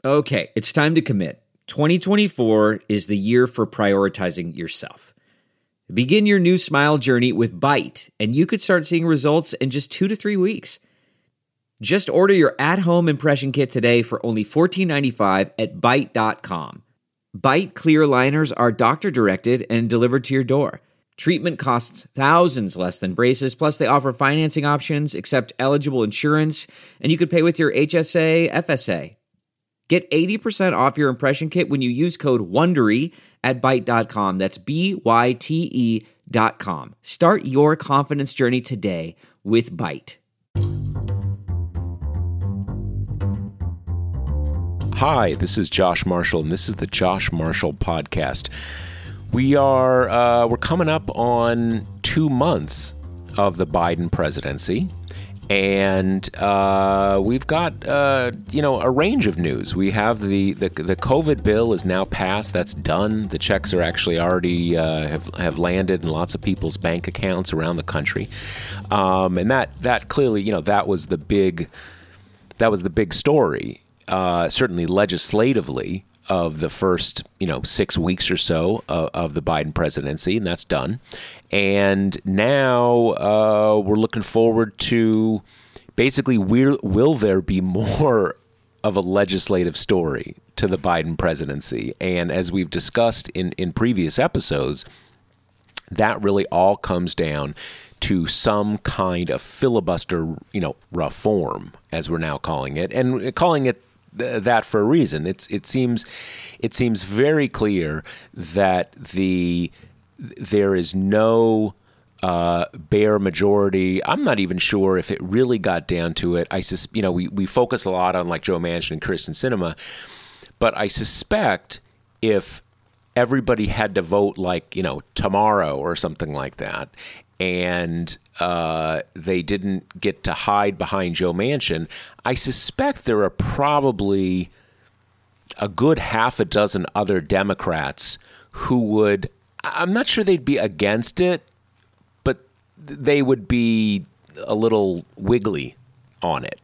Okay, it's time to commit. 2024 is the year for prioritizing yourself. Begin your new smile journey with Byte, and you could start seeing results in just 2 to 3 weeks. Just order your at-home impression kit today for only $14.95 at Byte.com. Byte clear liners are doctor-directed and delivered to your door. Treatment costs thousands less than braces, plus they offer financing options, accept eligible insurance, and you could pay with your HSA, FSA. Get 80% off your impression kit when you use code WONDERY at Byte.com. That's BYTE.com. Start your confidence journey today with Byte. Hi, this is Josh Marshall, and this is the Josh Marshall Podcast. We're coming up on 2 months of the Biden presidency. And we've got, a range of news. We have the COVID bill is now passed. That's done. The checks are actually already have landed in lots of people's bank accounts around the country. And that clearly, that was the big story, certainly legislatively, of the first, 6 weeks or so of the Biden presidency, and that's done. And now we're looking forward to basically, will there be more of a legislative story to the Biden presidency? And as we've discussed in previous episodes, that really all comes down to some kind of filibuster, reform, as we're now calling it, and calling it that for a reason. It seems very clear that there is no bare majority. I'm not even sure if it really got down to it. We focus a lot on like Joe Manchin and Kyrsten Sinema, but I suspect if everybody had to vote like tomorrow or something like that, and they didn't get to hide behind Joe Manchin, I suspect there are probably a good half a dozen other Democrats who would, I'm not sure they'd be against it, but they would be a little wiggly on it.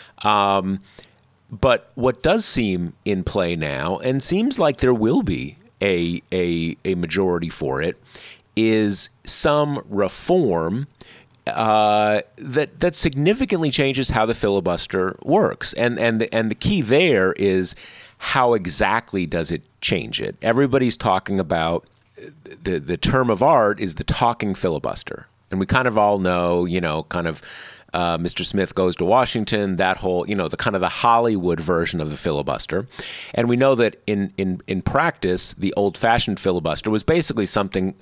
But what does seem in play now, and seems like there will be a majority for it, is some reform that significantly changes how the filibuster works. And the key there is, how exactly does it change it? Everybody's talking about the term of art is the talking filibuster. And we kind of all know, Mr. Smith goes to Washington, that whole, the kind of the Hollywood version of the filibuster. And we know that in practice, the old-fashioned filibuster was basically something,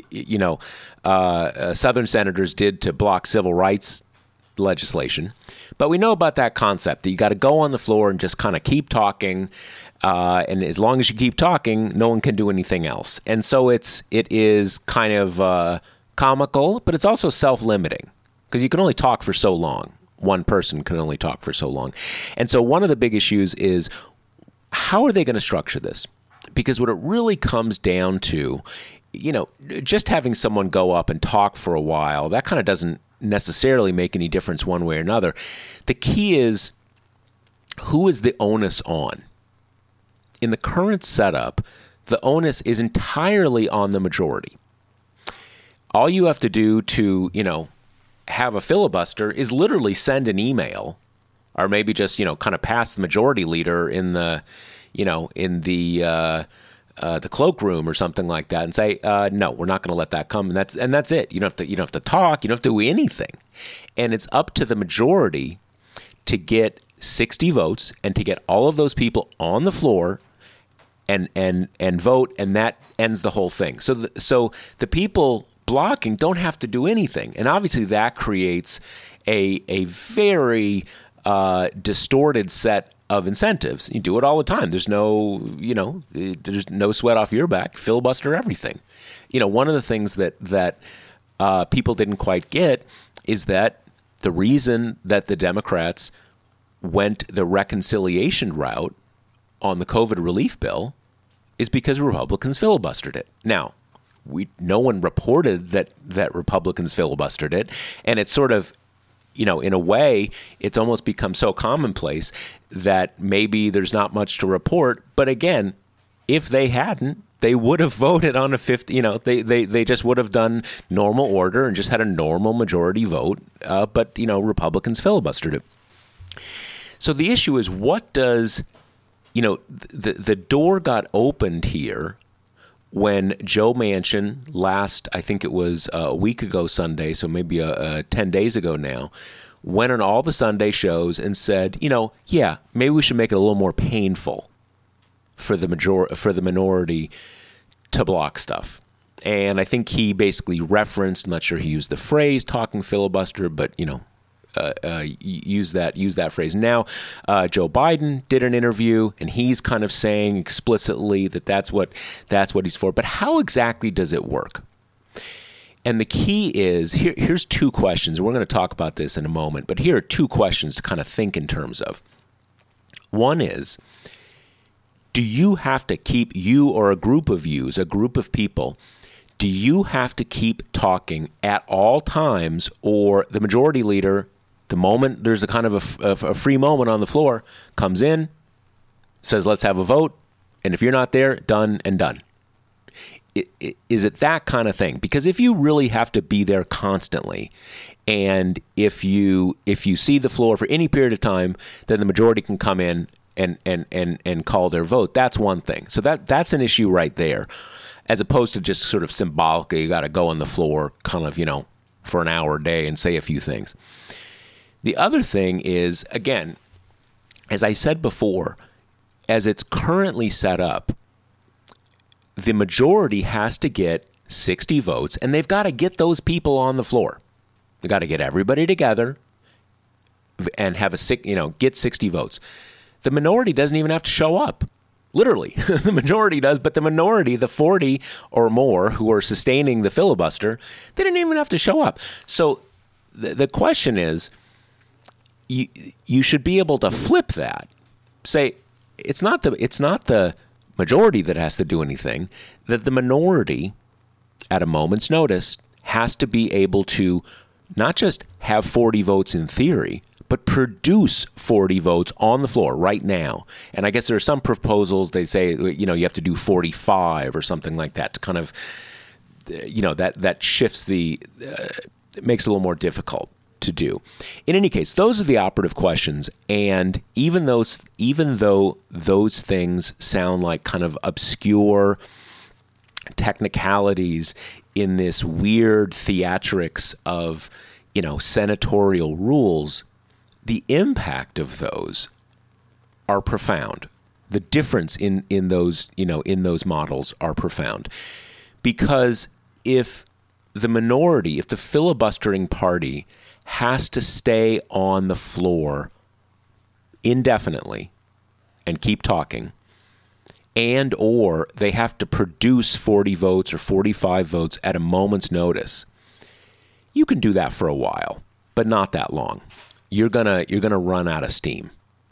Southern senators did to block civil rights legislation. But we know about that concept, that you got to go on the floor and just kind of keep talking. And as long as you keep talking, no one can do anything else. And so it is kind of comical, but it's also self-limiting, because you can only talk for so long. One person can only talk for so long. And so one of the big issues is, how are they going to structure this? Because what it really comes down to, just having someone go up and talk for a while, that kind of doesn't necessarily make any difference one way or another. The key is, who is the onus on? In the current setup, the onus is entirely on the majority. All you have to do to, have a filibuster is literally send an email, or maybe just, kind of pass the majority leader in the cloakroom or something like that, and say, no, we're not going to let that come. And that's it. You don't have to talk. You don't have to do anything. And it's up to the majority to get 60 votes and to get all of those people on the floor and vote, and that ends the whole thing. So the people blocking don't have to do anything. And obviously that creates a very distorted set of incentives. You do it all the time. There's no sweat off your back. Filibuster everything. One of the things that people didn't quite get is that the reason that the Democrats went the reconciliation route on the COVID relief bill is because Republicans filibustered it. Now, no one reported that Republicans filibustered it, and it's sort of in a way, it's almost become so commonplace that maybe there's not much to report. But again, if they hadn't, they would have voted on a fifth, they just would have done normal order and just had a normal majority vote. But Republicans filibustered it. So the issue is, what does, the door got opened here when Joe Manchin last, I think it was a week ago Sunday, so maybe 10 days ago now, went on all the Sunday shows and said, maybe we should make it a little more painful for the minority to block stuff. And I think he basically referenced, I'm not sure he used the phrase talking filibuster, but use that phrase. Now, Joe Biden did an interview, and he's kind of saying explicitly that that's what he's for. But how exactly does it work? And the key is, here's two questions. We're going to talk about this in a moment, but here are two questions to kind of think in terms of. One is, do you have to keep, you or a group of yous, a group of people, do you have to keep talking at all times, or the majority leader, the moment there's a kind of a free moment on the floor, comes in, says, let's have a vote, and if you're not there, done and done? Is it that kind of thing? Because if you really have to be there constantly, and if you see the floor for any period of time, then the majority can come in and call their vote. That's one thing. So that's an issue right there, as opposed to just sort of symbolically, you got to go on the floor kind of, for an hour a day and say a few things. The other thing is, again, as I said before, as it's currently set up, the majority has to get 60 votes, and they've got to get those people on the floor. They've got to get everybody together and have get 60 votes. The minority doesn't even have to show up. Literally, the majority does, but the minority, the 40 or more who are sustaining the filibuster, they didn't even have to show up. So the question is, you should be able to flip that. Say, it's not the majority that has to do anything, that the minority, at a moment's notice, has to be able to not just have 40 votes in theory, but produce 40 votes on the floor right now. And I guess there are some proposals, they say, you have to do 45 or something like that to kind of, that shifts it makes it a little more difficult to do. In any case, those are the operative questions. And even though those things sound like kind of obscure technicalities in this weird theatrics of, senatorial rules, the impact of those are profound. The difference in those, in those models are profound. Because if the filibustering party has to stay on the floor indefinitely and keep talking, and or they have to produce 40 votes or 45 votes at a moment's notice, you can do that for a while, but not that long. You're gonna run out of steam.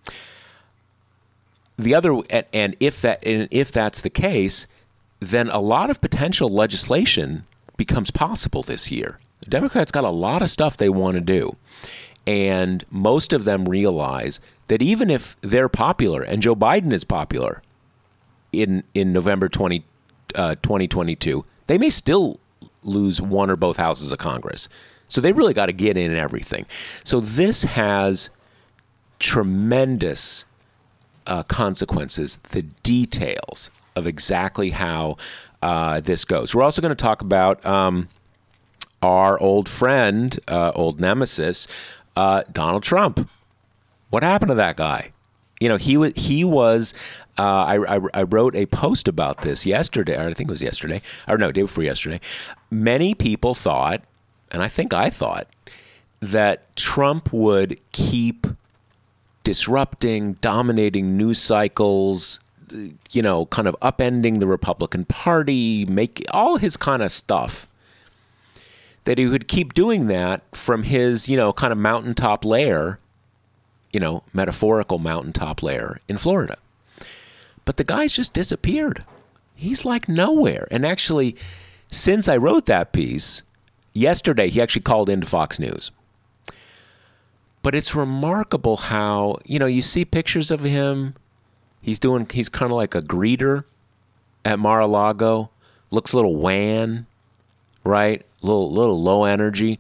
The other, and if that's the case, then a lot of potential legislation becomes possible this year. The Democrats got a lot of stuff they want to do, and most of them realize that even if they're popular, and Joe Biden is popular in November 2022, they may still lose one or both houses of Congress. So they really got to get in everything. So this has tremendous consequences, the details of exactly how this goes. We're also going to talk about our old friend, old nemesis, Donald Trump. What happened to that guy? He was. I wrote a post about this yesterday, or I think it was yesterday, or no, day before yesterday. Many people thought, and I think I thought, that Trump would keep disrupting, dominating news cycles, kind of upending the Republican Party, make all his kind of stuff. That he would keep doing that from his, kind of mountaintop lair, metaphorical mountaintop lair in Florida. But the guy's just disappeared. He's like nowhere. And actually, since I wrote that piece, yesterday he actually called into Fox News. But it's remarkable how, you see pictures of him. He's kind of like a greeter at Mar-a-Lago. Looks a little wan, right? Little low energy.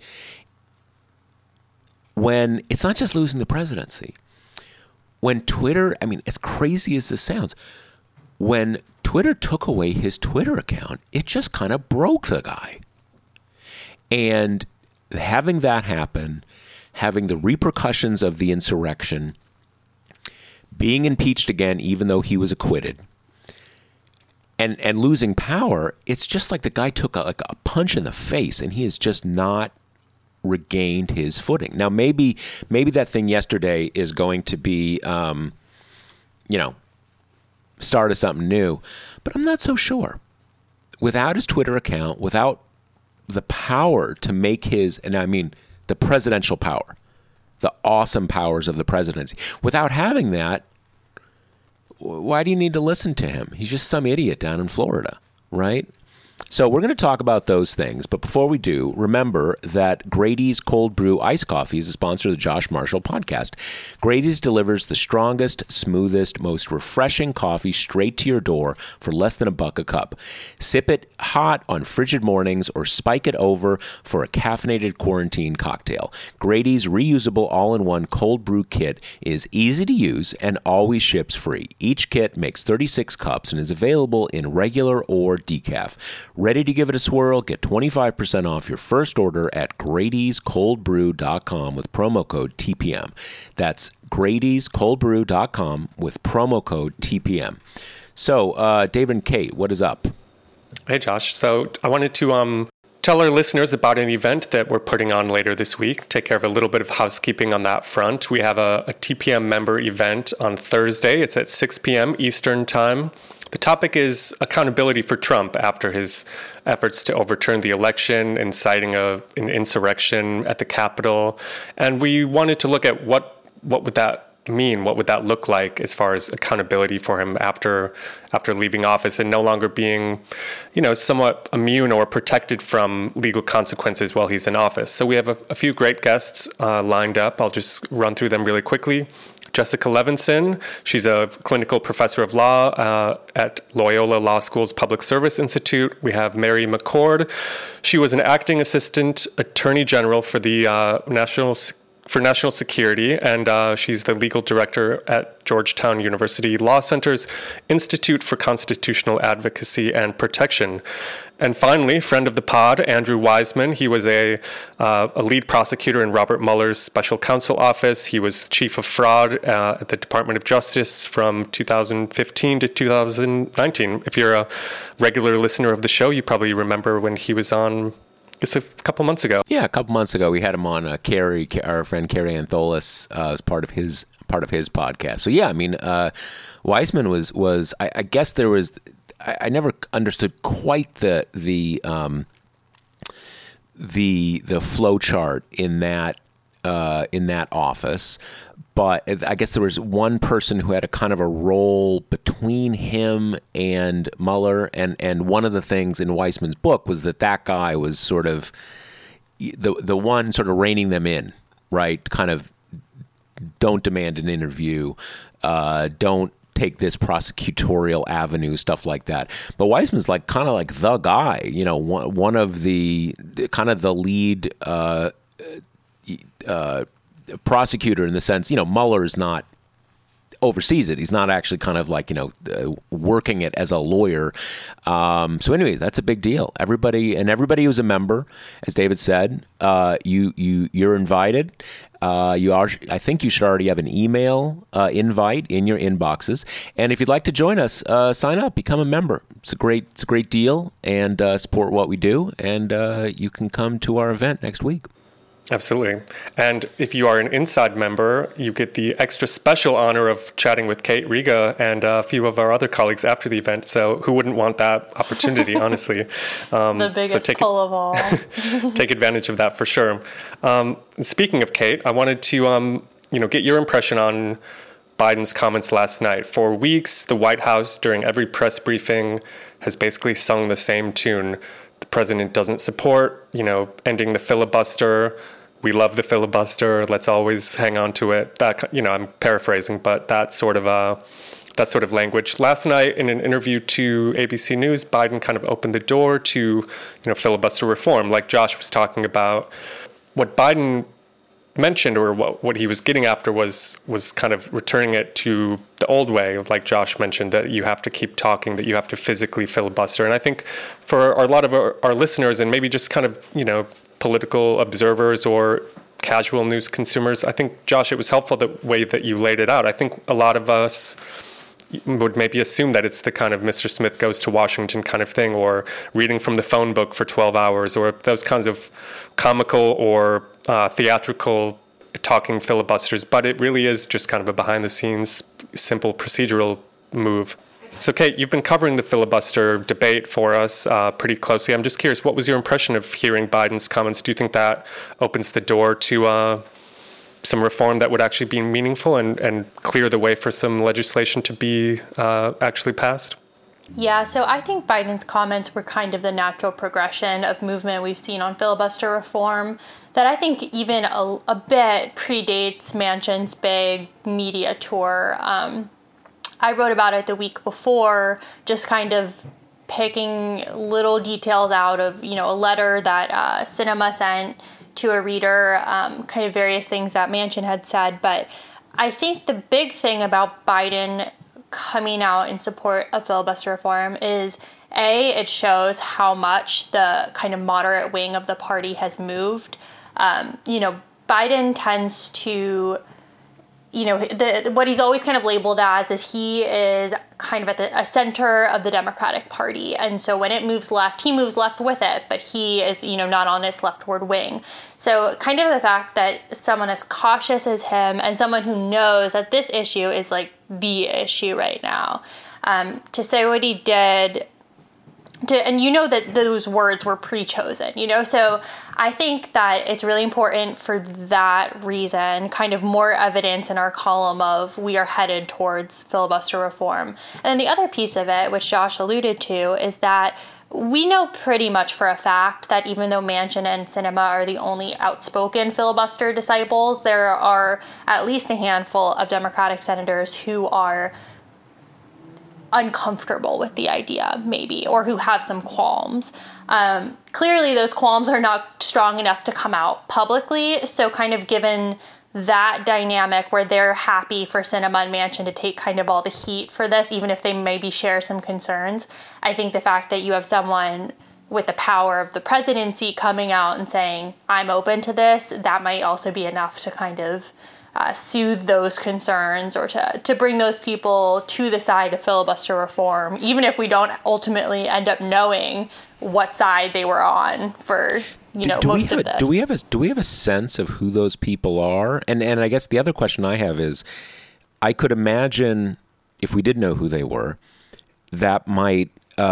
When it's not just losing the presidency. When Twitter, as crazy as this sounds, when Twitter took away his Twitter account, it just kind of broke the guy. And having that happen, having the repercussions of the insurrection, being impeached again, even though he was acquitted, and losing power, it's just like the guy took a punch in the face, and he has just not regained his footing. Now, maybe that thing yesterday is going to be, start of something new, but I'm not so sure. Without his Twitter account, without the power to make the presidential power, the awesome powers of the presidency. Without having that, why do you need to listen to him? He's just some idiot down in Florida, right? So we're going to talk about those things. But before we do, remember that Grady's Cold Brew Iced Coffee is a sponsor of the Josh Marshall podcast. Grady's delivers the strongest, smoothest, most refreshing coffee straight to your door for less than $1 a cup. Sip it hot on frigid mornings or spike it over for a caffeinated quarantine cocktail. Grady's reusable all-in-one cold brew kit is easy to use and always ships free. Each kit makes 36 cups and is available in regular or decaf. Ready to give it a swirl? Get 25% off your first order at Grady'sColdBrew.com with promo code TPM. That's Grady'sColdBrew.com with promo code TPM. So, David and Kate, what is up? Hey, Josh. So I wanted to tell our listeners about an event that we're putting on later this week. Take care of a little bit of housekeeping on that front. We have a TPM member event on Thursday. It's at 6 p.m. Eastern Time. The topic is accountability for Trump after his efforts to overturn the election, inciting an insurrection at the Capitol. And we wanted to look at what would that mean? What would that look like as far as accountability for him after leaving office and no longer being, somewhat immune or protected from legal consequences while he's in office? So we have a few great guests lined up. I'll just run through them really quickly. Jessica Levinson, she's a clinical professor of law at Loyola Law School's Public Service Institute. We have Mary McCord. She was an acting assistant attorney general for the National Security, and she's the legal director at Georgetown University Law Center's Institute for Constitutional Advocacy and Protection. And finally, friend of the pod, Andrew Wiseman. He was a lead prosecutor in Robert Mueller's special counsel office. He was chief of fraud at the Department of Justice from 2015 to 2019. If you're a regular listener of the show, you probably remember when he was on just a couple months ago. Yeah, a couple months ago, we had him on. Our friend Carrie Antholis as part of his podcast. So yeah, Wiseman was. I guess there was. I never understood quite the flow chart in that office, but I guess there was one person who had a kind of a role between him and Mueller, and one of the things in Wiseman's book was that guy was sort of the one sort of reining them in, right? Kind of don't demand an interview, don't take this prosecutorial avenue, stuff like that. But Wiseman's kind of like the guy, one of the kind of the lead prosecutor in the sense, Mueller is not oversees it. He's not actually kind of working it as a lawyer. So anyway, that's a big deal. Everybody who's a member, as David said, you're invited. I think you should already have an email invite in your inboxes. And if you'd like to join us, sign up, become a member. It's a great deal, and support what we do. And you can come to our event next week. Absolutely. And if you are an inside member, you get the extra special honor of chatting with Kate Riga and a few of our other colleagues after the event. So who wouldn't want that opportunity, honestly? The biggest pull of all. Take advantage of that for sure. Speaking of Kate, I wanted to get your impression on Biden's comments last night. For weeks, the White House, during every press briefing, has basically sung the same tune. The president doesn't support, ending the filibuster. we love the filibuster, let's always hang on to it. That, I'm paraphrasing, but that sort of language. Last night in an interview to ABC News, Biden kind of opened the door to, filibuster reform, like Josh was talking about. What Biden mentioned, or what he was getting after, was kind of returning it to the old way, like Josh mentioned, that you have to keep talking, that you have to physically filibuster. And I think for a lot of our listeners, and maybe just kind of, political observers or casual news consumers, I think, Josh, it was helpful the way that you laid it out. I think a lot of us would maybe assume that it's the kind of Mr. Smith goes to Washington kind of thing, or reading from the phone book for 12 hours, or those kinds of comical or theatrical talking filibusters. But it really is just kind of a behind-the-scenes, simple procedural move. So, Kate, you've been covering the filibuster debate for us pretty closely. I'm just curious, what was your impression of hearing Biden's comments? Do you think that opens the door to some reform that would actually be meaningful and clear the way for some legislation to be actually passed? Yeah, so I think Biden's comments were kind of the natural progression of movement we've seen on filibuster reform that I think even a bit predates Manchin's big media tour. I wrote about it the week before, just kind of picking little details out of, a letter that Sinema sent to a reader, kind of various things that Manchin had said. But I think the big thing about Biden coming out in support of filibuster reform is, it shows how much the kind of moderate wing of the party has moved. Biden tends to, what he's always kind of labeled as is he is kind of at a center of the Democratic Party. And so when it moves left, he moves left with it, but he is, not on its leftward wing. So kind of the fact that someone as cautious as him and someone who knows that this issue is like the issue right now, to say what he did, and that those words were pre-chosen, so I think that it's really important for that reason, kind of more evidence in our column of we are headed towards filibuster reform. And then the other piece of it, which Josh alluded to, is that we know pretty much for a fact that even though Manchin and Sinema are the only outspoken filibuster disciples, there are at least a handful of Democratic senators who are uncomfortable with the idea, maybe, or who have some qualms. Clearly, those qualms are not strong enough to come out publicly. So kind of given that dynamic where they're happy for Sinema and Manchin to take kind of all the heat for this, even if they maybe share some concerns, I think the fact that you have someone with the power of the presidency coming out and saying, I'm open to this, that might also be enough to kind of soothe those concerns, or to bring those people to the side of filibuster reform, even if we don't ultimately end up knowing what side they were on for most of this. Do we have a sense of who those people are? And I guess the other question I have is, I could imagine if we did know who they were, that might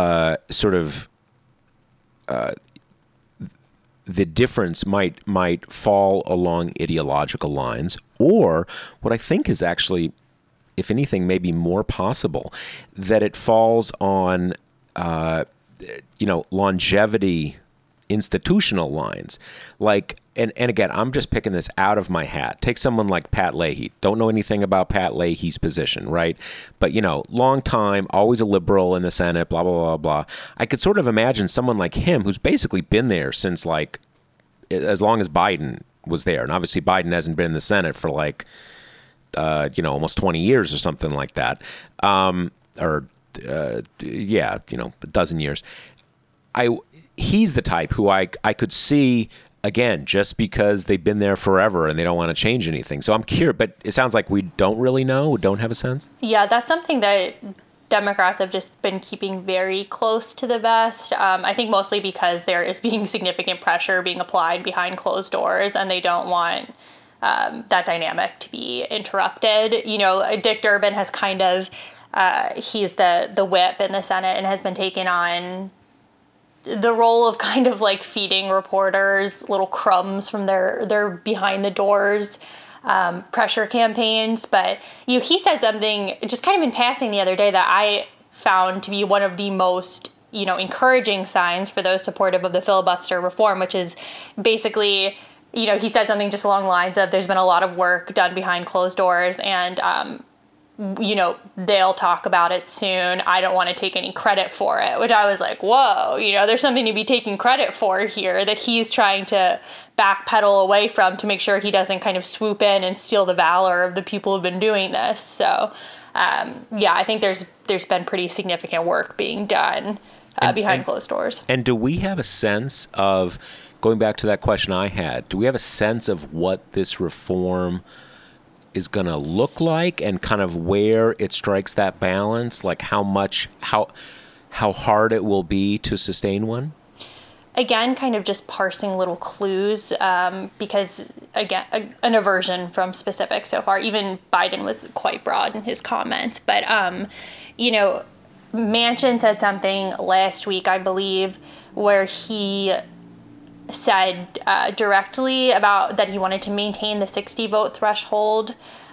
the difference might fall along ideological lines, or what I think is actually, if anything, maybe more possible, that it falls on, longevity, institutional lines. Like, and again, I'm just picking this out of my hat. Take someone like Pat Leahy. Don't know anything about Pat Leahy's position, right? But, long time, always a liberal in the Senate, blah, blah, blah, blah. I could sort of imagine someone like him who's basically been there since, like, as long as Biden was there. And obviously Biden hasn't been in the Senate for almost 20 years or something like that. A dozen years. He's the type who I could see, again, just because they've been there forever and they don't want to change anything. So I'm curious, but it sounds like we don't really know, don't have a sense. Yeah, that's something that Democrats have just been keeping very close to the vest. I think mostly because there is being significant pressure being applied behind closed doors, and they don't want that dynamic to be interrupted. Dick Durbin has kind of, he's the whip in the Senate and has been taking on the role of kind of like feeding reporters little crumbs from their behind the doors pressure campaigns. But he said something just kind of in passing the other day that I found to be one of the most encouraging signs for those supportive of the filibuster reform, which is basically he said something just along the lines of, there's been a lot of work done behind closed doors, and they'll talk about it soon. I don't want to take any credit for it, which I was like, whoa, there's something to be taking credit for here that he's trying to backpedal away from to make sure he doesn't kind of swoop in and steal the valor of the people who've been doing this. So, I think there's been pretty significant work being done behind closed doors. And do we have a sense of, going back to that question I had, do we have a sense of what this reform is going to look like and kind of where it strikes that balance, like how hard it will be to sustain one? Again, kind of just parsing little clues, because, again, an aversion from specifics so far. Even Biden was quite broad in his comments. But, Manchin said something last week, I believe, where he said directly about that he wanted to maintain the 60 vote threshold,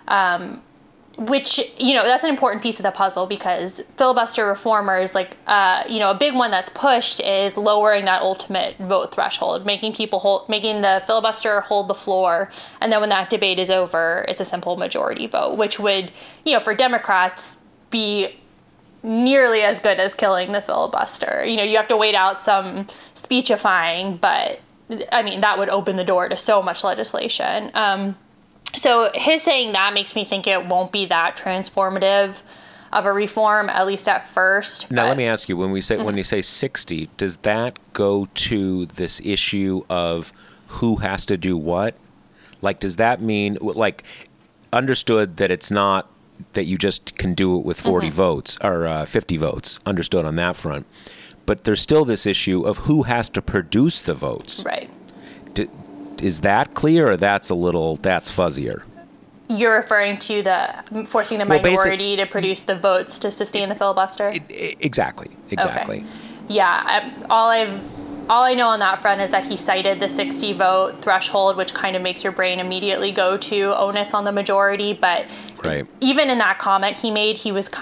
which, that's an important piece of the puzzle, because filibuster reformers, a big one that's pushed is lowering that ultimate vote threshold, making the filibuster hold the floor. And then when that debate is over, it's a simple majority vote, which would, for Democrats be nearly as good as killing the filibuster. You have to wait out some speechifying, but that would open the door to so much legislation. So his saying that makes me think it won't be that transformative of a reform, at least at first. Now, let me ask you, when you say 60, does that go to this issue of who has to do what? Like, does that mean, understood that it's not that you just can do it with 40 votes or 50 votes, understood on that front. But there's still this issue of who has to produce the votes. Right. Is that clear, or that's fuzzier? You're referring to forcing the minority to produce the votes to sustain the filibuster? Exactly. Okay. Yeah. All I know on that front is that he cited the 60 vote threshold, which kind of makes your brain immediately go to onus on the majority. But even in that comment he made, he was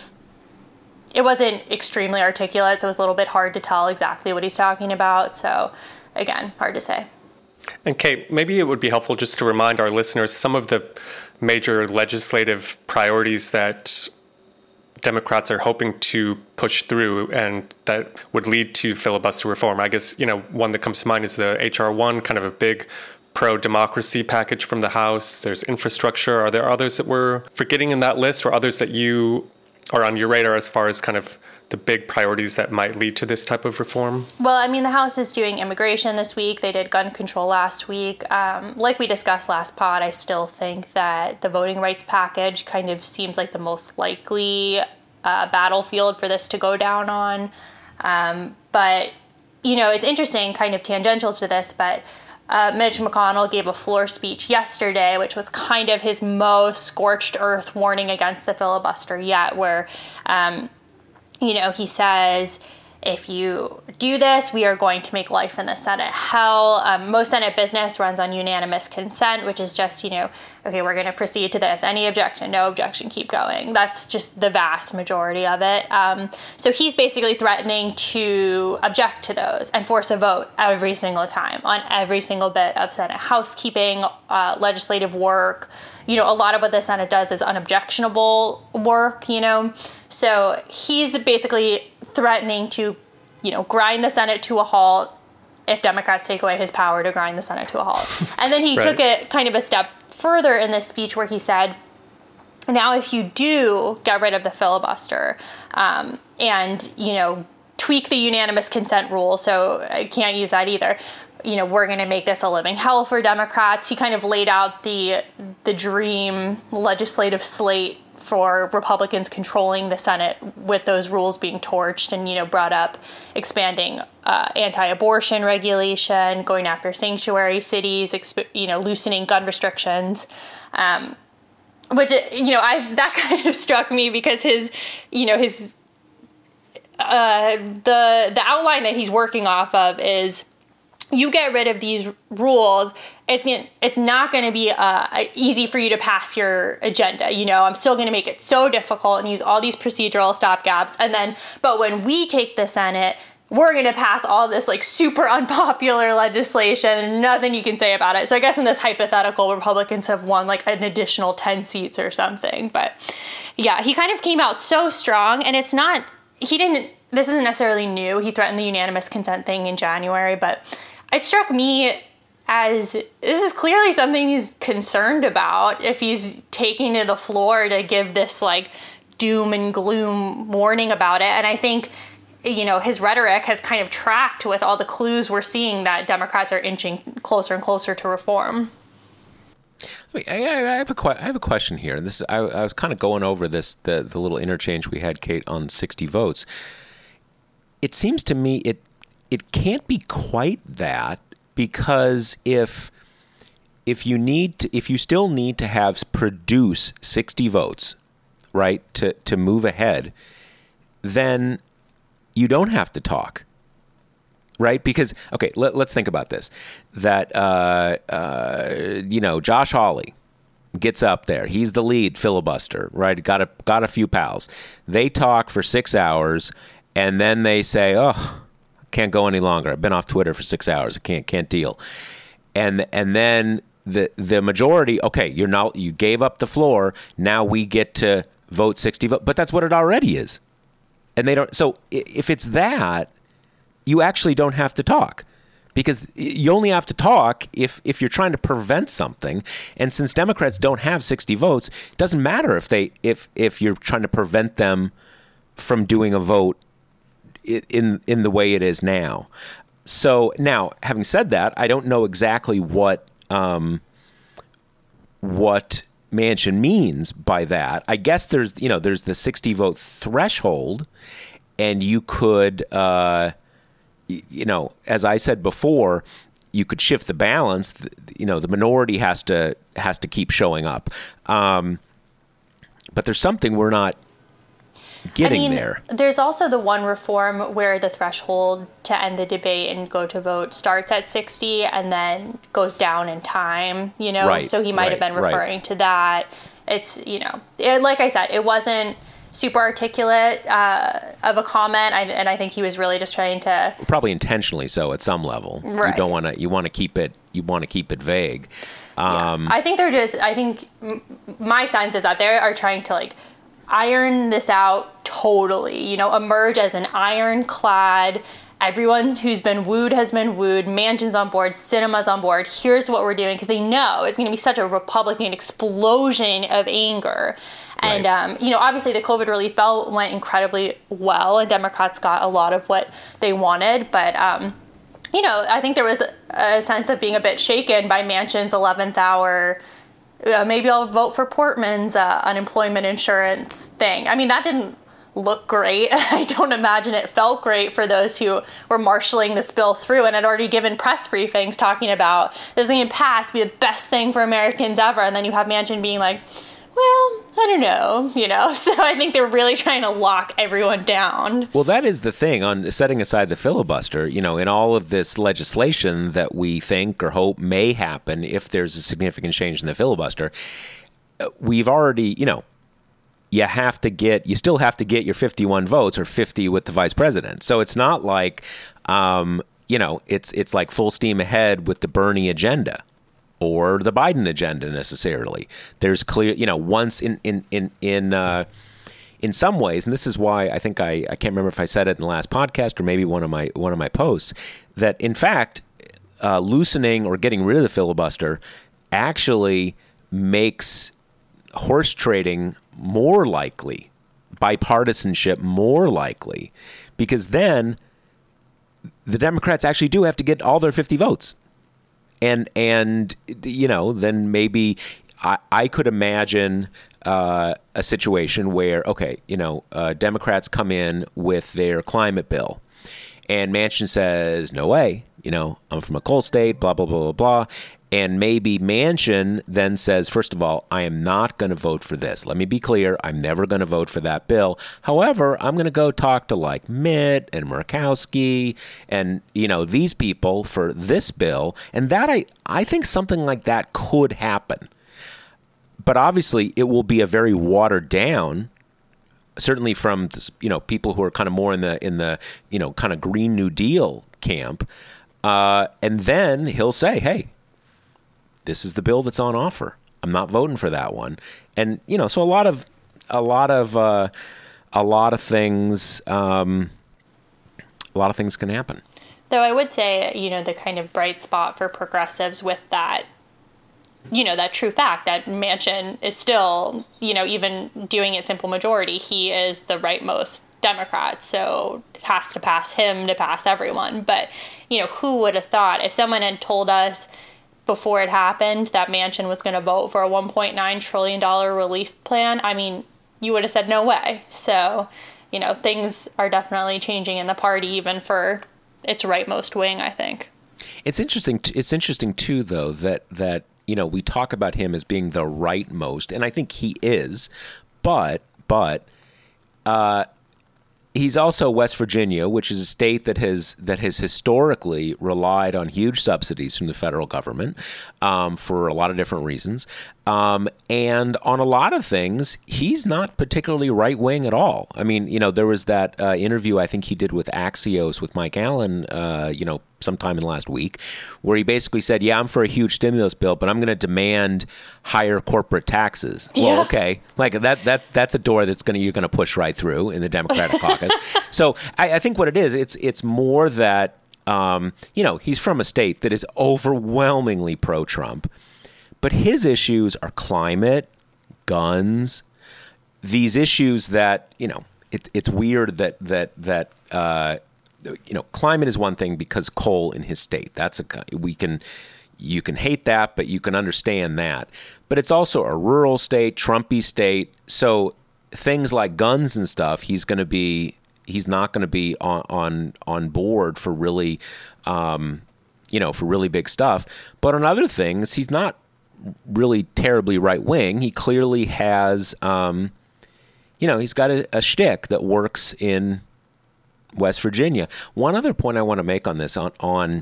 it wasn't extremely articulate, so it was a little bit hard to tell exactly what he's talking about. So, again, hard to say. And Kate, maybe it would be helpful just to remind our listeners some of the major legislative priorities that Democrats are hoping to push through and that would lead to filibuster reform. I guess, one that comes to mind is the H.R. 1, kind of a big pro-democracy package from the House. There's infrastructure. Are there others that we're forgetting in that list, or others that you are on your radar as far as kind of the big priorities that might lead to this type of reform? Well, the House is doing immigration this week. They did gun control last week. Like we discussed last pod, I still think that the voting rights package kind of seems like the most likely battlefield for this to go down on. But, it's interesting, kind of tangential to this, but Mitch McConnell gave a floor speech yesterday, which was kind of his most scorched earth warning against the filibuster yet, where, he says, if you do this, we are going to make life in the Senate hell. Most Senate business runs on unanimous consent, which is just, okay, we're going to proceed to this. Any objection? No objection. Keep going. That's just the vast majority of it. So he's basically threatening to object to those and force a vote every single time on every single bit of Senate housekeeping, legislative work. A lot of what the Senate does is unobjectionable work, So he's basically threatening to, grind the Senate to a halt if Democrats take away his power to grind the Senate to a halt. And then he took it kind of a step further in this speech where he said, now if you do get rid of the filibuster and, tweak the unanimous consent rule, so I can't use that either, we're going to make this a living hell for Democrats. He kind of laid out the dream legislative slate for Republicans controlling the Senate with those rules being torched, and, brought up expanding anti-abortion regulation, going after sanctuary cities, loosening gun restrictions, which, that kind of struck me because his the outline that he's working off of is, you get rid of these rules, it's not going to be easy for you to pass your agenda. I'm still going to make it so difficult and use all these procedural stopgaps. But when we take the Senate, we're going to pass all this like super unpopular legislation and nothing you can say about it. So I guess in this hypothetical, Republicans have won like an additional 10 seats or something. But yeah, he kind of came out so strong, and this isn't necessarily new. He threatened the unanimous consent thing in January, but it struck me as this is clearly something he's concerned about if he's taking to the floor to give this like doom and gloom warning about it. And I think, his rhetoric has kind of tracked with all the clues we're seeing that Democrats are inching closer and closer to reform. I have a question here, and this I was kind of going over this the little interchange we had, Kate, on 60 votes. It seems to me it can't be quite that, because if you still need to produce 60 votes, right, to move ahead, then you don't have to talk, right? Because, okay, let's think about this. That, Josh Hawley gets up there. He's the lead filibuster, right? Got a few pals. They talk for 6 hours, and then they say, oh, can't go any longer. I've been off Twitter for 6 hours. I can't deal. And then the majority, okay, you gave up the floor. Now we get to vote 60 votes, but that's what it already is. And they don't. So if it's that, you actually don't have to talk, because you only have to talk if you're trying to prevent something. And since Democrats don't have 60 votes, it doesn't matter if you're trying to prevent them from doing a vote in the way it is now. So now, having said that, I don't know exactly what Manchin means by that. I guess there's the 60 vote threshold, and you could, as I said before, you could shift the balance. The minority has to keep showing up. But there's something we're not getting there. There's also the one reform where the threshold to end the debate and go to vote starts at 60 and then goes down in time, Right, so he might have been referring to that. It's, like I said, it wasn't super articulate of a comment, and I think he was really just trying to, probably intentionally so at some level. Right. You want to keep it vague. I think my sense is that they are trying to iron this out totally, emerge as an ironclad, everyone who's been wooed has been wooed, Manchin's on board, Sinema's on board, here's what we're doing, because they know it's going to be such a Republican explosion of anger. And, right. Obviously the COVID relief bill went incredibly well, and Democrats got a lot of what they wanted, but, I think there was a sense of being a bit shaken by Manchin's 11th hour maybe I'll vote for Portman's unemployment insurance thing. I mean, that didn't look great. I don't imagine it felt great for those who were marshaling this bill through and had already given press briefings talking about this is going to pass, be the best thing for Americans ever. And then you have Manchin being like, well, I don't know, So I think they're really trying to lock everyone down. Well, that is the thing on setting aside the filibuster, in all of this legislation that we think or hope may happen if there's a significant change in the filibuster. We've already, you still have to get your 51 votes or 50 with the vice president. So it's not like, it's like full steam ahead with the Bernie agenda or the Biden agenda necessarily. There's clear, once in some ways, and this is why I think I can't remember if I said it in the last podcast or maybe one of my posts, that in fact, loosening or getting rid of the filibuster actually makes horse trading more likely, bipartisanship more likely, because then the Democrats actually do have to get all their 50 votes. And then maybe I could imagine a situation where, okay, Democrats come in with their climate bill and Manchin says, no way, I'm from a coal state, blah, blah, blah, blah, blah. And maybe Manchin then says, first of all, I am not going to vote for this. Let me be clear. I'm never going to vote for that bill. However, I'm going to go talk to Mitt and Murkowski and, these people for this bill. And that I think something like that could happen. But obviously, it will be a very watered down certainly from people who are kind of more in the kind of Green New Deal camp, and then he'll say, "Hey, this is the bill that's on offer. I'm not voting for that one." And so a lot of things can happen. Though I would say, the kind of bright spot for progressives with that, that true fact that Manchin is still, even doing it simple majority, he is the rightmost Democrat. So it has to pass him to pass everyone. But, who would have thought if someone had told us before it happened that Manchin was going to vote for a $1.9 trillion relief plan? I mean, you would have said no way. So, things are definitely changing in the party, even for its rightmost wing, I think. It's interesting. It's interesting too, though, that we talk about him as being the rightmost, and I think he is, but he's also West Virginia, which is a state that has historically relied on huge subsidies from the federal government for a lot of different reasons. And on a lot of things, he's not particularly right wing at all. I mean, there was that interview I think he did with Axios with Mike Allen, sometime in the last week, where he basically said, "Yeah, I'm for a huge stimulus bill, but I'm going to demand higher corporate taxes." Yeah. Well, okay, like that's a door that's you're going to push right through in the Democratic caucus. So I think what it is, it's more that he's from a state that is overwhelmingly pro-Trump, but his issues are climate, guns, these issues that it's weird that climate is one thing because coal in his state. You can hate that, but you can understand that. But it's also a rural state, Trumpy state. So things like guns and stuff, he's not going to be on board for really, for really big stuff. But on other things, he's not really terribly right wing. He clearly has, he's got a shtick that works in West Virginia. One other point I want to make on this, on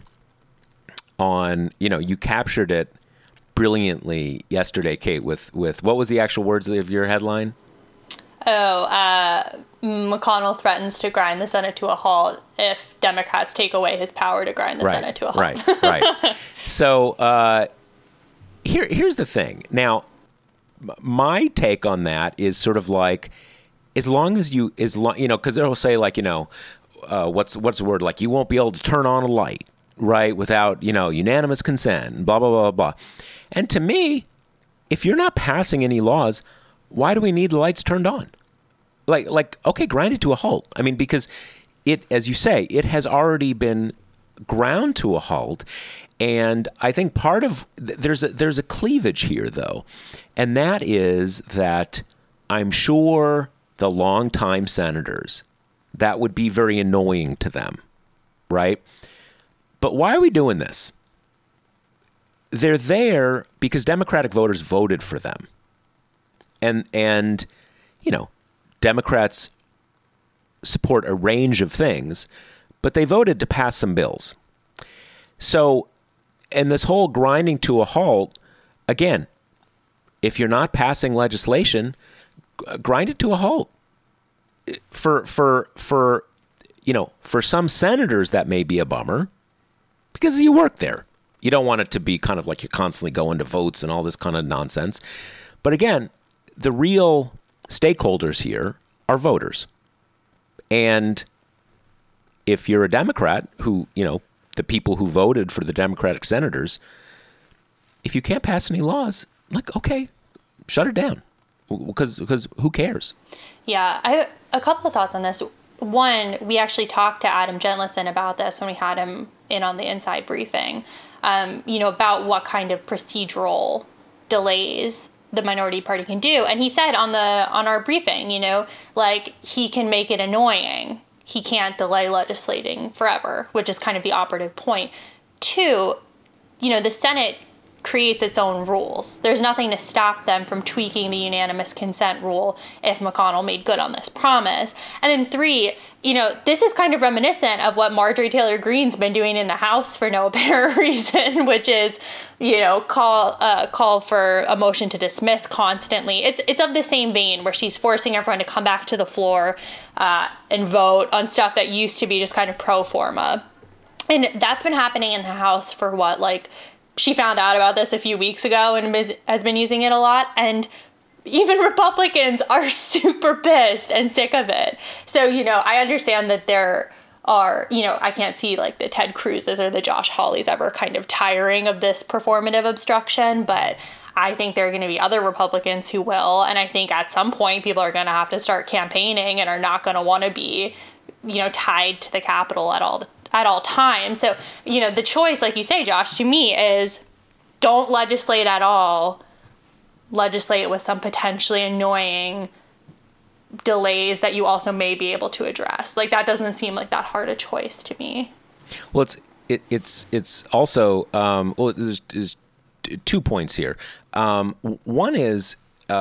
you captured it brilliantly yesterday, Kate, with what was the actual words of your headline? McConnell threatens to grind the Senate to a halt if Democrats take away his power to grind the Senate to a halt. Right. So here's the thing. Now, my take on that is sort of like, because they'll say like, what's the word? Like, you won't be able to turn on a light, right, without, unanimous consent, blah, blah, blah, blah. And to me, if you're not passing any laws, why do we need the lights turned on? Like, okay, grind it to a halt. I mean, because it, as you say, it has already been ground to a halt. And I think part of, there's a cleavage here, though. And that is that I'm sure the longtime senators, that would be very annoying to them, right? But why are we doing this? They're there because Democratic voters voted for them. And Democrats support a range of things, but they voted to pass some bills. So, and this whole grinding to a halt, again, if you're not passing legislation, grind it to a halt. For some senators, that may be a bummer because you work there. You don't want it to be kind of like you're constantly going to votes and all this kind of nonsense. But again, the real stakeholders here are voters. And if you're a Democrat who, the people who voted for the Democratic senators, if you can't pass any laws, like, okay, shut it down. Because who cares? Yeah, I have a couple of thoughts on this. One, we actually talked to Adam Jentlison about this when we had him in on the Inside Briefing, about what kind of procedural delays the minority party can do. And he said on our briefing, he can make it annoying. He can't delay legislating forever, which is kind of the operative point. Two, the Senate creates its own rules. There's nothing to stop them from tweaking the unanimous consent rule if McConnell made good on this promise. And then 3, this is kind of reminiscent of what Marjorie Taylor Greene's been doing in the House for no apparent reason, which is, call for a motion to dismiss constantly. It's of the same vein where she's forcing everyone to come back to the floor and vote on stuff that used to be just kind of pro forma. And that's been happening in the House for she found out about this a few weeks ago and has been using it a lot. And even Republicans are super pissed and sick of it. So, I understand that there are, I can't see the Ted Cruz's or the Josh Hawleys ever kind of tiring of this performative obstruction, but I think there are going to be other Republicans who will. And I think at some point people are going to have to start campaigning and are not going to want to be, tied to the Capitol at all times. So, the choice, like you say, Josh, to me is don't legislate at all. Legislate with some potentially annoying delays that you also may be able to address. That doesn't seem like that hard a choice to me. Well, it's also there's 2 points here. One is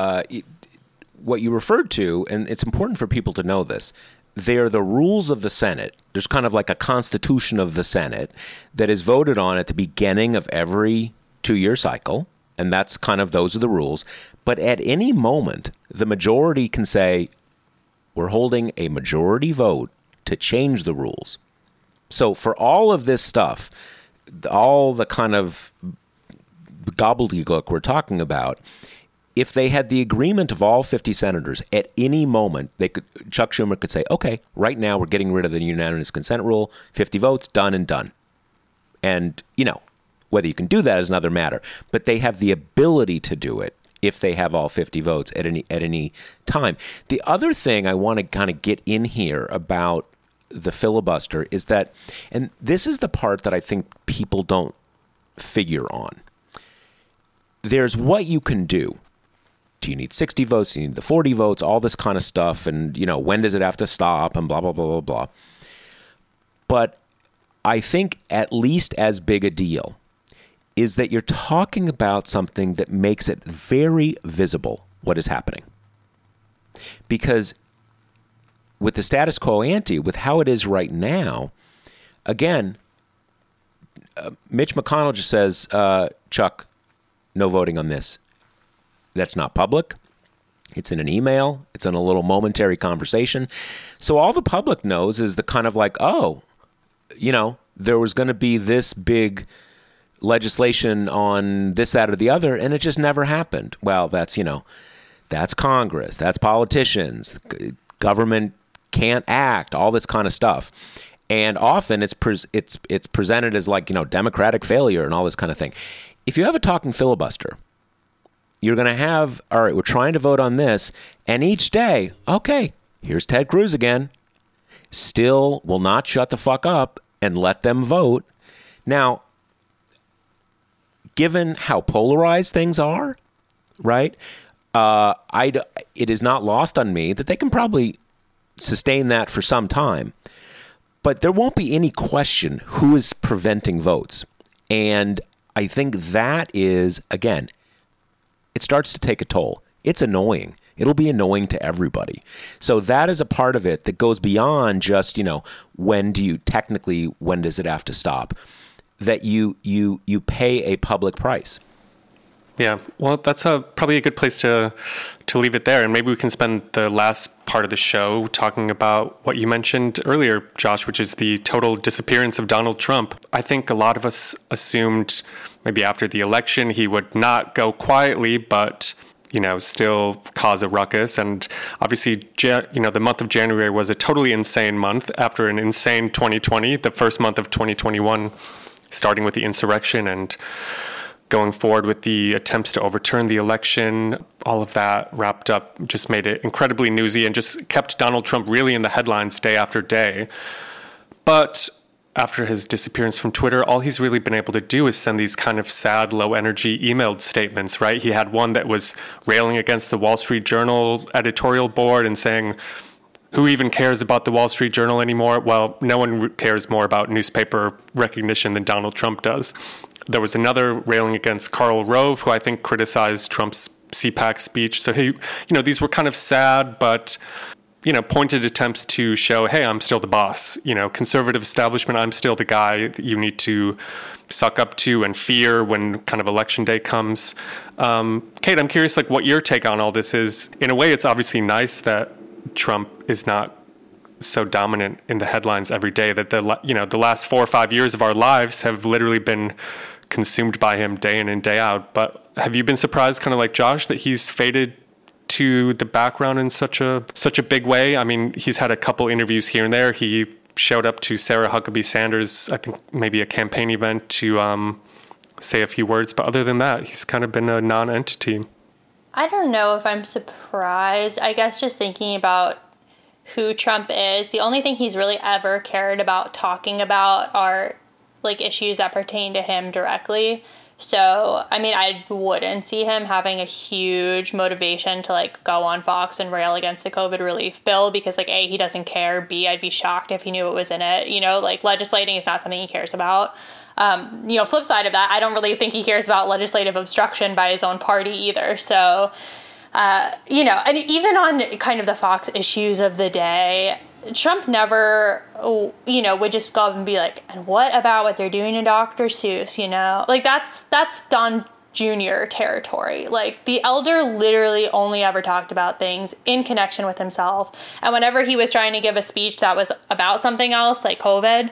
what you referred to, and it's important for people to know this. They're the rules of the Senate. There's kind of like a constitution of the Senate that is voted on at the beginning of every 2-year cycle. And that's those are the rules. But at any moment, the majority can say, we're holding a majority vote to change the rules. So for all of this stuff, all the kind of gobbledygook we're talking about, if they had the agreement of all 50 senators at any moment, Chuck Schumer could say, okay, right now we're getting rid of the unanimous consent rule, 50 votes, done and done. And, whether you can do that is another matter. But they have the ability to do it if they have all 50 votes at any time. The other thing I want to kind of get in here about the filibuster is that, and this is the part that I think people don't figure on. There's what you can do. Do you need 60 votes? Do you need the 40 votes? All this kind of stuff. And, when does it have to stop? And blah, blah, blah, blah, blah. But I think at least as big a deal is that you're talking about something that makes it very visible what is happening. Because with the status quo ante, with how it is right now, again, Mitch McConnell just says, Chuck, no voting on this. That's not public. It's in an email. It's in a little momentary conversation. So all the public knows is the kind of there was going to be this big legislation on this, that, or the other, and it just never happened. Well, that's Congress. That's politicians. Government can't act, all this kind of stuff. And often it's presented as democratic failure and all this kind of thing. If you have a talking filibuster, you're going to have, all right, we're trying to vote on this, and each day, okay, here's Ted Cruz again. Still will not shut the fuck up and let them vote. Now, given how polarized things are, right, it is not lost on me that they can probably sustain that for some time. But there won't be any question who is preventing votes. And I think that is, again, it starts to take a toll. It's annoying. It'll be annoying to everybody. So that is a part of it that goes beyond just, when does it have to stop? That you pay a public price. Yeah, well, that's probably a good place to leave it there. And maybe we can spend the last part of the show talking about what you mentioned earlier, Josh, which is the total disappearance of Donald Trump. I think a lot of us assumed maybe after the election he would not go quietly, but still cause a ruckus. And obviously, the month of January was a totally insane month after an insane 2020, the first month of 2021, starting with the insurrection and going forward with the attempts to overturn the election. All of that wrapped up just made it incredibly newsy and just kept Donald Trump really in the headlines day after day. But after his disappearance from Twitter, all he's really been able to do is send these kind of sad, low-energy emailed statements, right? He had one that was railing against the Wall Street Journal editorial board and saying, who even cares about the Wall Street Journal anymore? Well, no one cares more about newspaper recognition than Donald Trump does. There was another railing against Karl Rove, who I think criticized Trump's CPAC speech. So these were kind of sad, but pointed attempts to show, hey, I'm still the boss. Conservative establishment, I'm still the guy that you need to suck up to and fear when kind of election day comes. Kate, I'm curious, what your take on all this is. In a way, it's obviously nice that Trump is not so dominant in the headlines every day, that the last 4 or 5 years of our lives have literally been consumed by him day in and day out. But have you been surprised, kind of like Josh, that he's faded to the background in such a big way? I mean, he's had a couple interviews here and there. He showed up to Sarah Huckabee Sanders, I think maybe a campaign event, to say a few words. But other than that, he's kind of been a non-entity. I don't know if I'm surprised. I guess just thinking about who Trump is, the only thing he's really ever cared about talking about are issues that pertain to him directly. So, I mean, I wouldn't see him having a huge motivation to go on Fox and rail against the COVID relief bill because A, he doesn't care. B, I'd be shocked if he knew what was in it. Legislating is not something he cares about. Flip side of that, I don't really think he cares about legislative obstruction by his own party either. So, and even on kind of the Fox issues of the day, Trump never, would just go up and be and what about what they're doing to Dr. Seuss, that's Don Jr. territory. The elder literally only ever talked about things in connection with himself. And whenever he was trying to give a speech that was about something else, like COVID,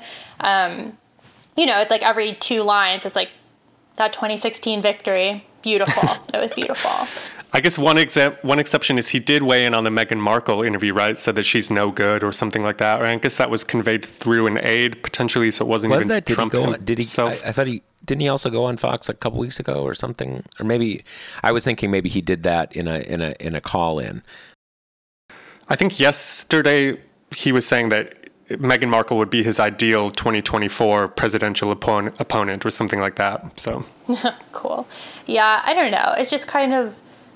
it's every 2 lines, it's that 2016 victory. Beautiful. It was beautiful. I guess one exception is he did weigh in on the Meghan Markle interview, right? Said that she's no good or something like that. Or I guess that was conveyed through an aide potentially, so it wasn't even that? Trump himself. I thought didn't he also go on Fox a couple weeks ago or something? Or maybe I was thinking maybe he did that in a call in. I think yesterday he was saying that Meghan Markle would be his ideal 2024 presidential opponent or something like that. So cool. Yeah, I don't know. It's just kind of,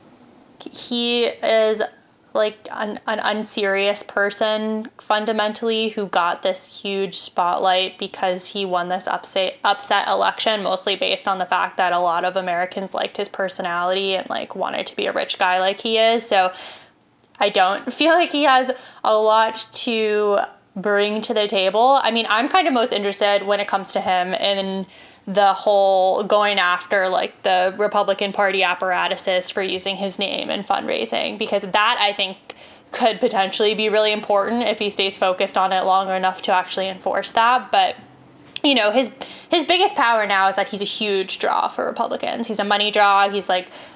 he is an unserious person fundamentally who got this huge spotlight because he won this upset election, mostly based on the fact that a lot of Americans liked his personality and wanted to be a rich guy like he is. So I don't feel like he has a lot to bring to the table. I mean, I'm kind of most interested when it comes to him in the whole going after the Republican Party apparatuses for using his name in fundraising, because that I think could potentially be really important if he stays focused on it long enough to actually enforce that. But his biggest power now is that he's a huge draw for Republicans. He's a money draw. He's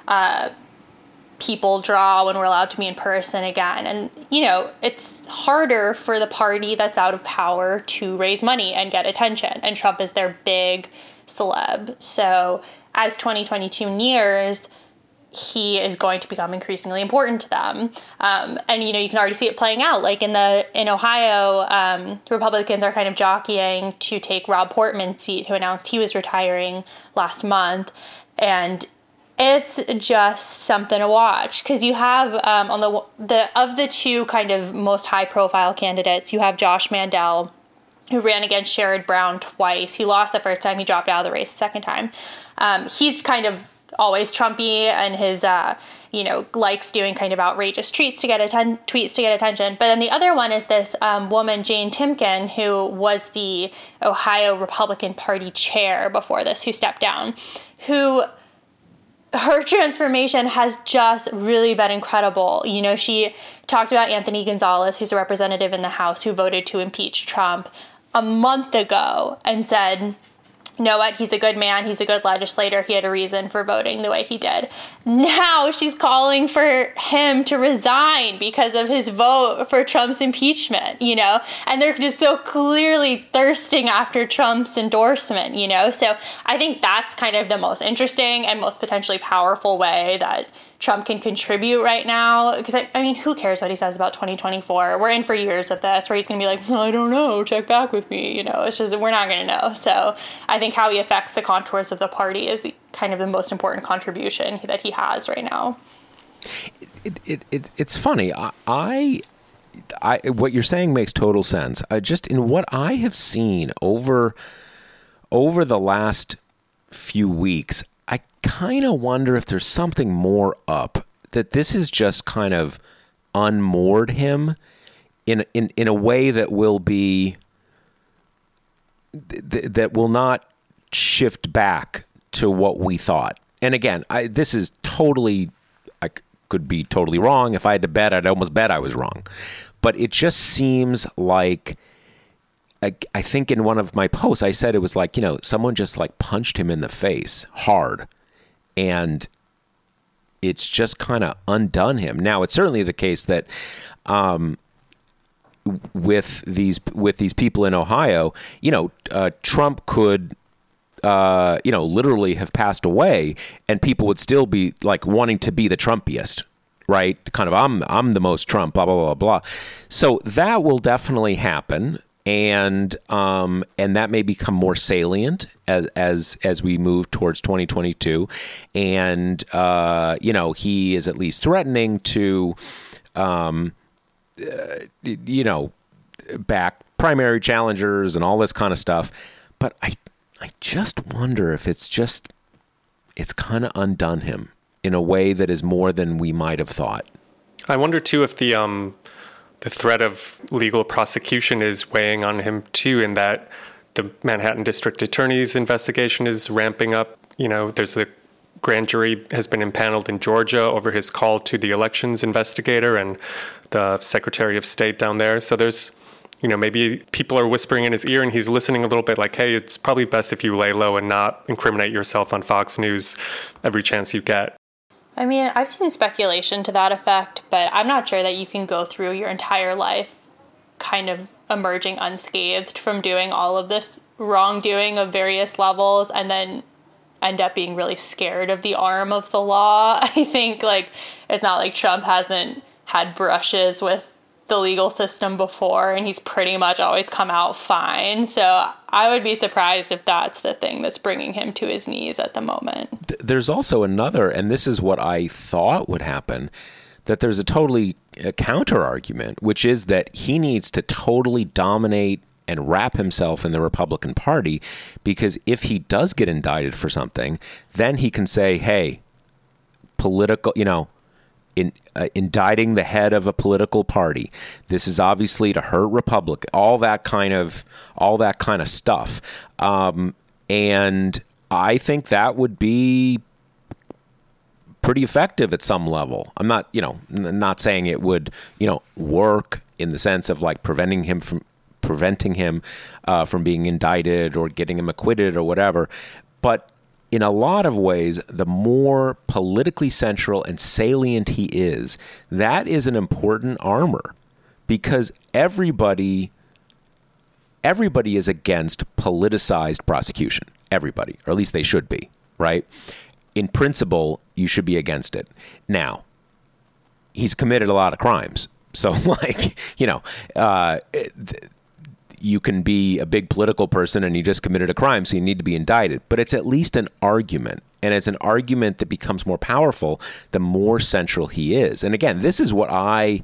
people draw when we're allowed to be in person again. And, it's harder for the party that's out of power to raise money and get attention. And Trump is their big celeb. So as 2022 nears, he is going to become increasingly important to them. And, you can already see it playing out. In Ohio, Republicans are kind of jockeying to take Rob Portman's seat, who announced he was retiring last month. And it's just something to watch because you have on the 2 kind of most high profile candidates, you have Josh Mandel, who ran against Sherrod Brown twice. He lost the first time, he dropped out of the race the second time. He's kind of always Trumpy and his likes doing kind of outrageous tweets to get attention. But then the other one is this woman, Jane Timken, who was the Ohio Republican Party chair before this, who stepped down, her transformation has just really been incredible. She talked about Anthony Gonzalez, who's a representative in the House who voted to impeach Trump a month ago, and said, you know what, he's a good man, he's a good legislator, he had a reason for voting the way he did. Now she's calling for him to resign because of his vote for Trump's impeachment, and they're just so clearly thirsting after Trump's endorsement, so I think that's kind of the most interesting and most potentially powerful way that Trump can contribute right now, because I mean, who cares what he says about 2024? We're in for years of this where he's going to be I don't know, check back with me. It's just, we're not going to know. So I think how he affects the contours of the party is kind of the most important contribution that he has right now. It's funny. I what you're saying makes total sense. Just in what I have seen over the last few weeks, I kind of wonder if there's something more up, that this has just kind of unmoored him in a way that will be that will not shift back to what we thought. And again, this is totally, I could be totally wrong. If I had to bet, I'd almost bet I was wrong. But it just seems like, I think in one of my posts, I said it was like, someone just like punched him in the face hard. And it's just kind of undone him. Now, it's certainly the case that with these people in Ohio, Trump could, literally have passed away, and people would still be like wanting to be the Trumpiest, right? Kind of, I'm the most Trump, blah, blah, blah, blah. So that will definitely happen. And that may become more salient as we move towards 2022. And, he is at least threatening to, back primary challengers and all this kind of stuff. But I just wonder if it's kind of undone him in a way that is more than we might have thought. I wonder too if the threat of legal prosecution is weighing on him too, in that the Manhattan District Attorney's investigation is ramping up. There's the grand jury has been impaneled in Georgia over his call to the elections investigator and the Secretary of State down there. So there's, maybe people are whispering in his ear and he's listening a little bit like, hey, it's probably best if you lay low and not incriminate yourself on Fox News every chance you get. I mean, I've seen speculation to that effect, but I'm not sure that you can go through your entire life kind of emerging unscathed from doing all of this wrongdoing of various levels and then end up being really scared of the arm of the law. I think, it's not like Trump hasn't had brushes with the legal system before, and he's pretty much always come out fine. So I would be surprised if that's the thing that's bringing him to his knees at the moment. There's also another, and this is what I thought would happen, that there's a counter argument, which is that he needs to totally dominate and wrap himself in the Republican Party, because if he does get indicted for something, then he can say, hey, political, indicting the head of a political party. This is obviously to hurt Republican, all that kind of stuff. And I think that would be pretty effective at some level. I'm not, not saying it would, work in the sense of like preventing him from being indicted or getting him acquitted or whatever. But in a lot of ways, the more politically central and salient he is, that is an important armor, because everybody is against politicized prosecution. Everybody, or at least they should be, right? In principle, you should be against it. Now, he's committed a lot of crimes. So you can be a big political person and you just committed a crime, so you need to be indicted. But it's at least an argument. And it's an argument that becomes more powerful the more central he is. And again, this is how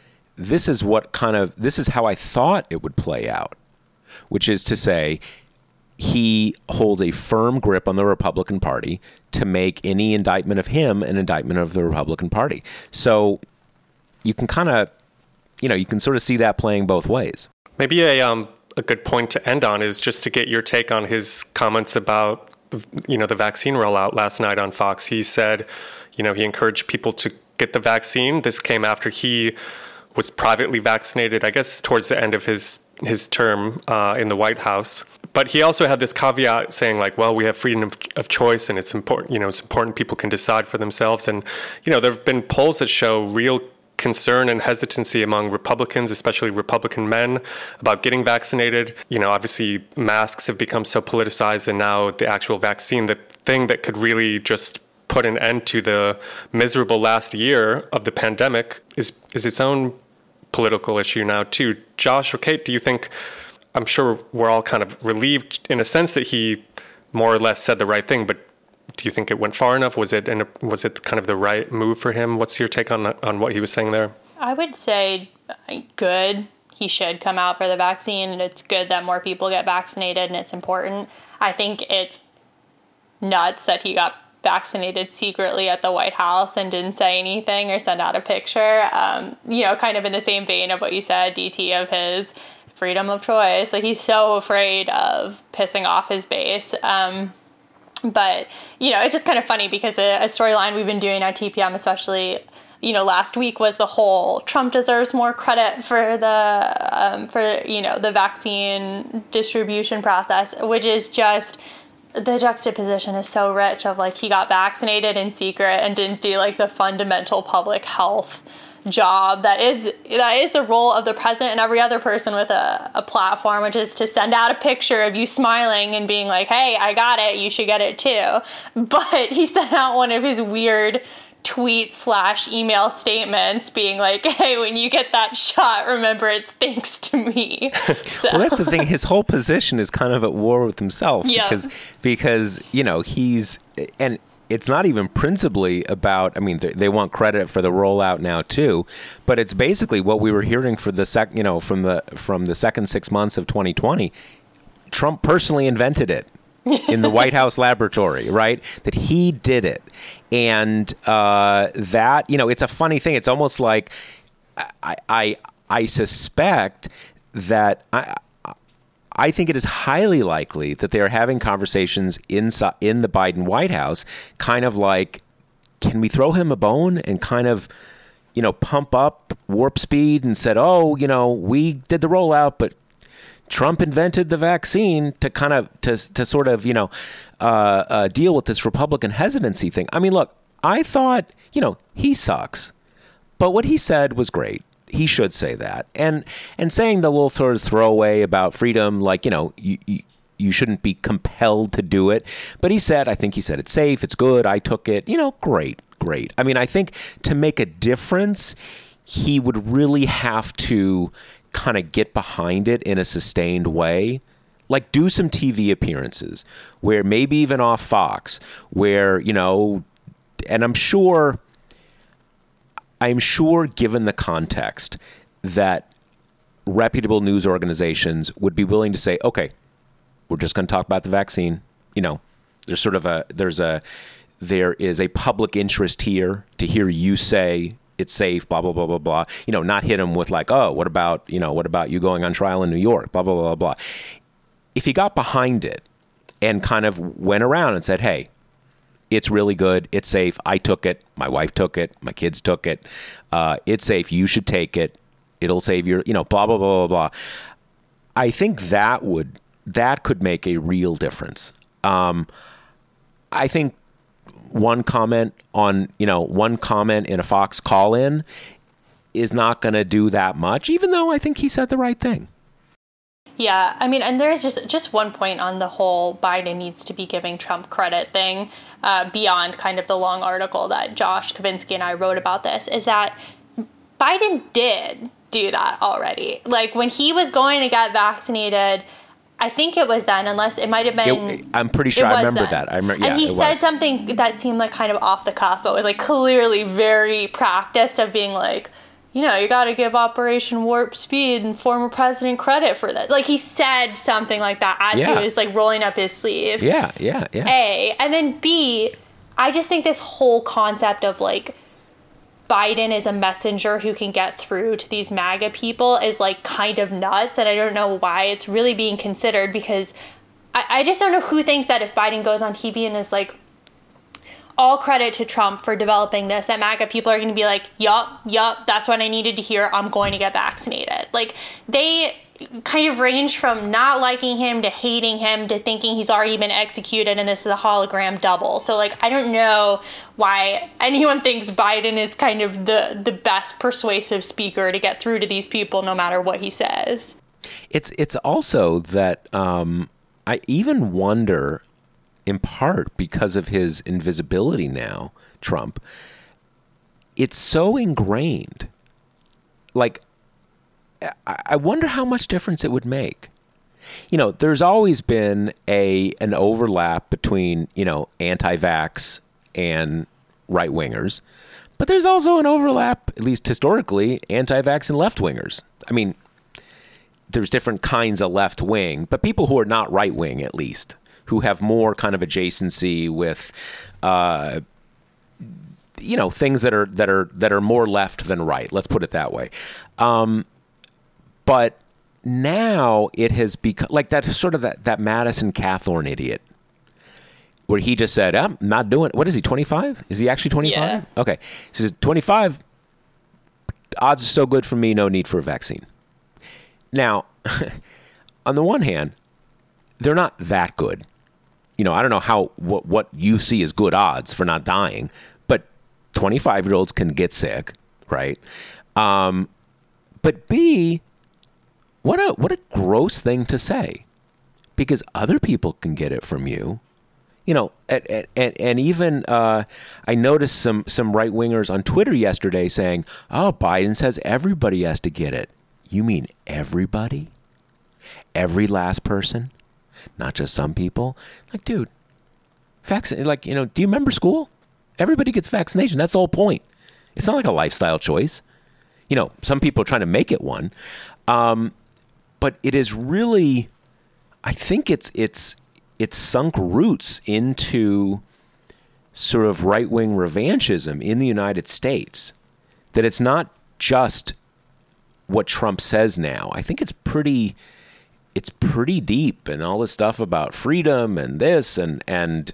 I thought it would play out, which is to say, he holds a firm grip on the Republican Party to make any indictment of him an indictment of the Republican Party. So you can you can sort of see that playing both ways. Maybe a good point to end on is just to get your take on his comments about, the vaccine rollout last night on Fox. He said, he encouraged people to get the vaccine. This came after he was privately vaccinated, I guess, towards the end of his term in the White House. But he also had this caveat saying we have freedom of choice, and it's important, it's important people can decide for themselves. And, there have been polls that show real concern and hesitancy among Republicans, especially Republican men, about getting vaccinated. Obviously masks have become so politicized, and now the actual vaccine, the thing that could really just put an end to the miserable last year of the pandemic, is its own political issue now too. Josh or Kate, do you think, I'm sure we're all kind of relieved in a sense that he more or less said the right thing, but do you think it went far enough? Was it kind of the right move for him? What's your take on what he was saying there? I would say good. He should come out for the vaccine, and it's good that more people get vaccinated, and it's important. I think it's nuts that he got vaccinated secretly at the White House and didn't say anything or send out a picture. Kind of in the same vein of what you said, DT, of his freedom of choice. Like, he's so afraid of pissing off his base. But it's just kind of funny because a storyline we've been doing at TPM, especially, last week, was the whole Trump deserves more credit for the vaccine distribution process, which is just, the juxtaposition is so rich of like, he got vaccinated in secret and didn't do like the fundamental public health job that is the role of the president and every other person with a platform, which is to send out a picture of you smiling and being like, hey, I got it, you should get it too. But he sent out one of his weird tweet/email statements being like, hey, when you get that shot, remember it's thanks to me. So. Well, that's the thing. His whole position is kind of at war with himself. Yep. Because he's, and it's not even principally about, I mean, they want credit for the rollout now too, but it's basically what we were hearing for the from the second 6 months of 2020. Trump personally invented it in the White House laboratory, right? That he did it. And that, it's a funny thing. It's almost like I suspect that I think it is highly likely that they are having conversations in the Biden White House, kind of like, can we throw him a bone and kind of, pump up warp speed and said, oh, we did the rollout, but Trump invented the vaccine to kind of to sort of, deal with this Republican hesitancy thing. I mean, look, I thought, he sucks, but what he said was great. He should say that. And saying the little sort of throwaway about freedom, like, you shouldn't be compelled to do it. But I think he said it's safe, it's good, I took it, great. I mean, I think to make a difference, he would really have to kind of get behind it in a sustained way. Like, do some TV appearances where maybe even off Fox, where, and I'm sure given the context that reputable news organizations would be willing to say, okay, we're just going to talk about the vaccine. There is a public interest here to hear you say it's safe, blah, blah, blah, blah, blah. Not hit them with like, oh, what about you going on trial in New York, blah, blah, blah, blah. If he got behind it and kind of went around and said, hey, it's really good, it's safe, I took it, my wife took it, my kids took it, it's safe, you should take it, it'll save your, blah, blah, blah, blah, blah. I think that could make a real difference. I think one comment in a Fox call-in is not going to do that much, even though I think he said the right thing. Yeah, I mean, and there's just one point on the whole Biden needs to be giving Trump credit thing, beyond kind of the long article that Josh Kavinsky and I wrote about this, is that Biden did do that already. Like, when he was going to get vaccinated, I think it was then, unless it might have been. I'm pretty sure I remember then. That. And he said something that seemed like kind of off the cuff, but was like clearly very practiced, of being like, you got to give Operation Warp Speed and former president credit for that. Like, he said something like that as he was like rolling up his sleeve. Yeah. A. And then B, I just think this whole concept of like, Biden is a messenger who can get through to these MAGA people is like kind of nuts. And I don't know why it's really being considered, because I just don't know who thinks that if Biden goes on TV and is like, all credit to Trump for developing this, that MAGA people are going to be like, yup, that's what I needed to hear, I'm going to get vaccinated. Like, they kind of range from not liking him to hating him to thinking he's already been executed and this is a hologram double. So, like, I don't know why anyone thinks Biden is kind of the best persuasive speaker to get through to these people no matter what he says. It's also that I even wonder, in part because of his invisibility now, Trump, it's so ingrained. Like, I wonder how much difference it would make. There's always been an overlap between, anti-vax and right-wingers. But there's also an overlap, at least historically, anti-vax and left-wingers. I mean, there's different kinds of left wing, but people who are not right wing, at least, who have more kind of adjacency with, things that are more left than right. Let's put it that way. But now it has become like that sort of that Madison Cawthorn idiot, where he just said, I'm not doing it. What is he, 25? Is he actually 25? Yeah. Okay. He says, 25, odds are so good for me, no need for a vaccine. Now, on the one hand, they're not that good. I don't know what you see as good odds for not dying, but 25-year-olds can get sick, right? But B, what a gross thing to say, because other people can get it from you. And even I noticed some right-wingers on Twitter yesterday saying, oh, Biden says everybody has to get it. You mean everybody? Every last person? Not just some people? Like, dude, do you remember school? Everybody gets vaccination. That's the whole point. It's not like a lifestyle choice. Some people are trying to make it one. But it is really, I think it's sunk roots into sort of right-wing revanchism in the United States, that it's not just what Trump says now. I think it's pretty deep, and all this stuff about freedom and this and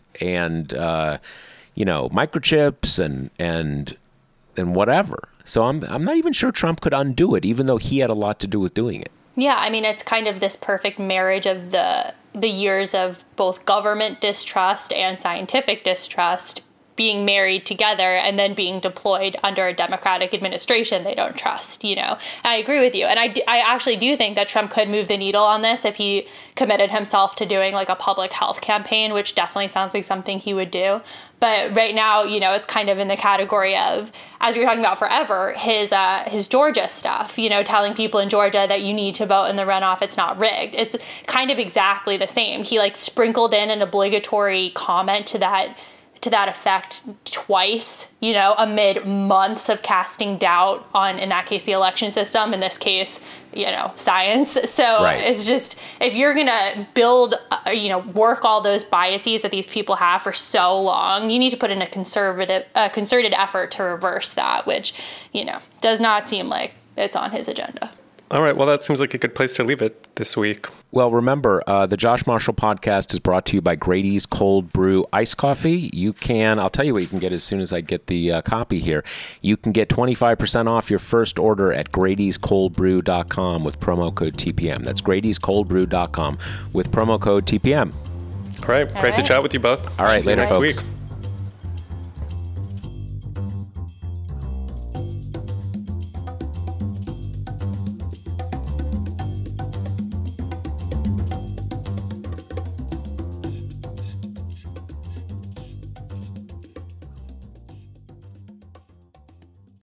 microchips and whatever. So I'm not even sure Trump could undo it, even though he had a lot to do with doing it. Yeah, I mean, it's kind of this perfect marriage of the years of both government distrust and scientific distrust being married together and then being deployed under a Democratic administration they don't trust, I agree with you. And I actually do think that Trump could move the needle on this if he committed himself to doing like a public health campaign, which definitely sounds like something he would do. But right now, it's kind of in the category of, as we were talking about forever, his Georgia stuff, telling people in Georgia that you need to vote in the runoff, it's not rigged. It's kind of exactly the same. He sprinkled in an obligatory comment to that effect twice, amid months of casting doubt on, in that case, the election system, in this case, science. So right. It's just, if you're going to build, work all those biases that these people have for so long, you need to put in a concerted effort to reverse that, which, does not seem like it's on his agenda. All right. Well, that seems like a good place to leave it this week. Well, remember, the Josh Marshall podcast is brought to you by Grady's Cold Brew Iced Coffee. I'll tell you what you can get as soon as I get the copy here. You can get 25% off your first order at Grady'sColdBrew.com with promo code TPM. That's Grady'sColdBrew.com with promo code TPM. All right. Great to chat with you both. All right. Later, next folks. week.